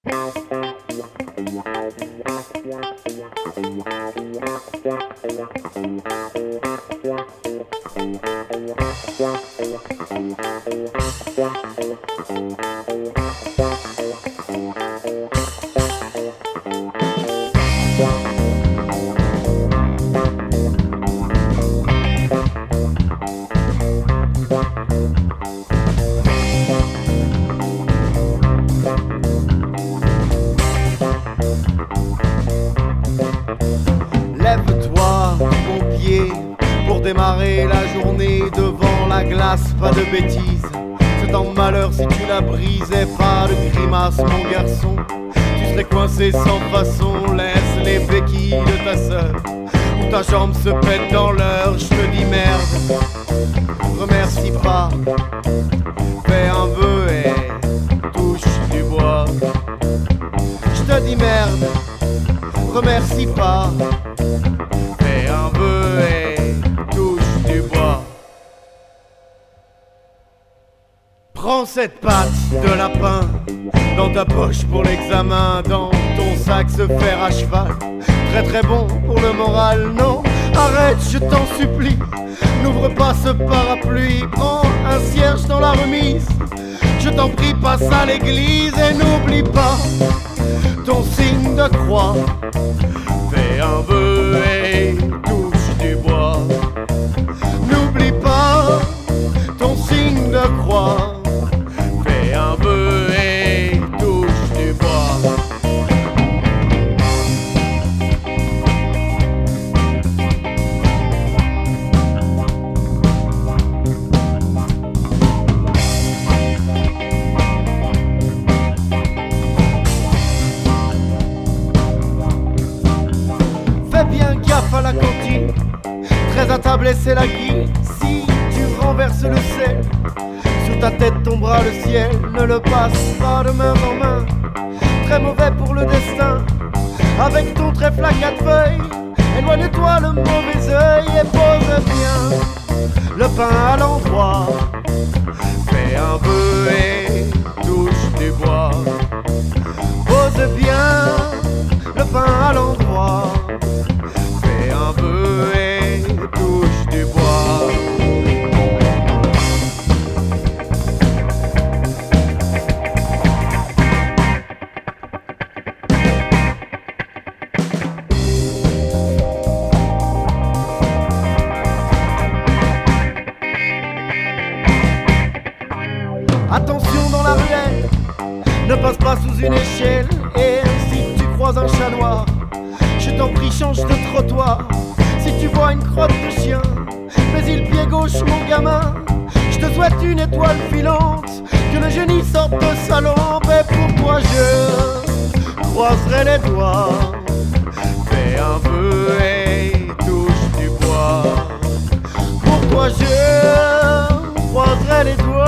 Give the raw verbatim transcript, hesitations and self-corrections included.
Lève-toi, mon pied, pour démarrer la journée devant la glace, pas de bêtises. C'est un malheur si tu la brisais, pas de grimace, mon garçon. Tu serais coincé sans façon, laisse les béquilles de ta sœur, ou ta jambe se pète dans l'heure. Je te dis merde, remercie pas, fais un vœu et touche du bois. Je te dis merde, remercie pas, fais un vœu et touche du bois. Prends cette patte de lapin dans ta poche pour l'examen, dans ton sac se faire à cheval. Très très bon pour le moral, non, arrête, je t'en supplie. N'ouvre pas ce parapluie, prends un cierge dans la remise. Je t'en prie, passe à l'église et n'oublie pas ton signe de croix. Fais un vœu et touche du bois. N'oublie pas ton signe de croix. Fais un vœu et touche du bois. Fais bien gaffe à la cantine, très attablé c'est la guille. Si tu renverses le sel, sur ta tête tombera le ciel. Ne le passe pas de main en main, très mauvais pour le destin. Avec ton trèfle à quatre feuilles, éloigne-toi le mauvais œil et pose bien le pain à l'endroit. Fais un vœu et touche du bois. Pose bien le pain à l'endroit. Fais un vœu et touche du bois. Attention dans la ruelle, ne passe pas sous une échelle. Et si tu croises un chat noir, je t'en prie change de trottoir. Si tu vois une crotte de chien, mais il pied gauche mon gamin. Je te souhaite une étoile filante, que le génie sorte de sa lampe. Et pour toi je croiserai les doigts. Fais un vœu et touche du bois. Pour toi je croiserai les doigts.